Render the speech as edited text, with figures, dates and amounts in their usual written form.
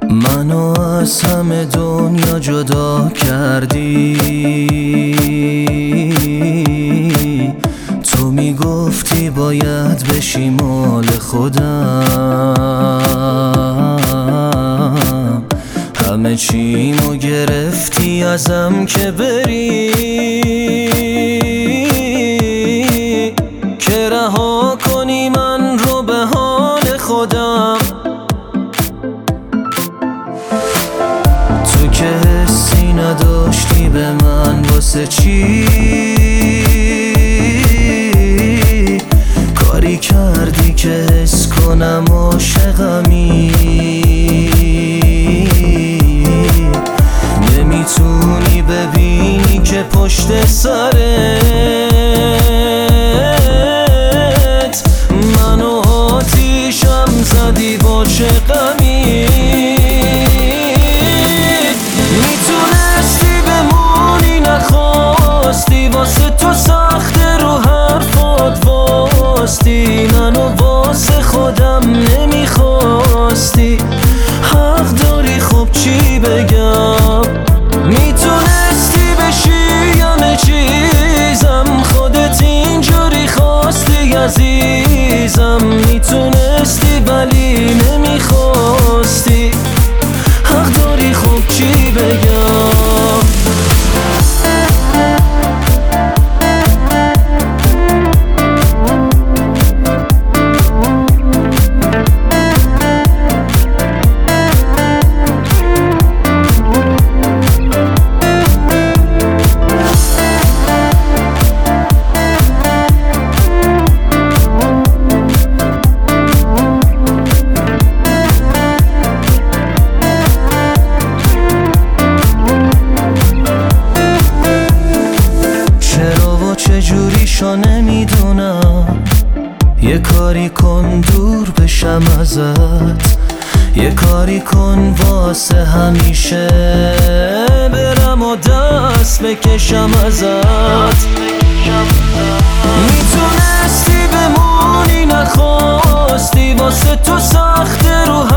منو از همه دنیا جدا کردی. تو میگفتی باید بشی مال خودم، همه چیمو گرفتی ازم که بری، که رها کنی من رو به حال خودم. تو که حسی نداشتی به من، واسه چی کاری کردی که حس کنم عاشقمی؟ نمیتونی ببینی که پشت سرت منو آتیشم زدی، با چه غمی؟ میتونستی بمونی، نخواستی، واسه تو سخته رو حرفات واستی، منو واسه خودم نمیخواستی. حق داری، خب چی بگم؟ میتونستی بشی همه چیزم، خودت اینجوری خواستی عزیزم. میتونستی ولی نمیخواستی. حق داری، خب چی بگم؟ چجوریشو نمیدونم، یه کاری کن دور بشم ازت، یه کاری کن واسه همیشه برم و دست بکشم ازت. میتونستی بمونی، نخواستی، واسه تو سخته رو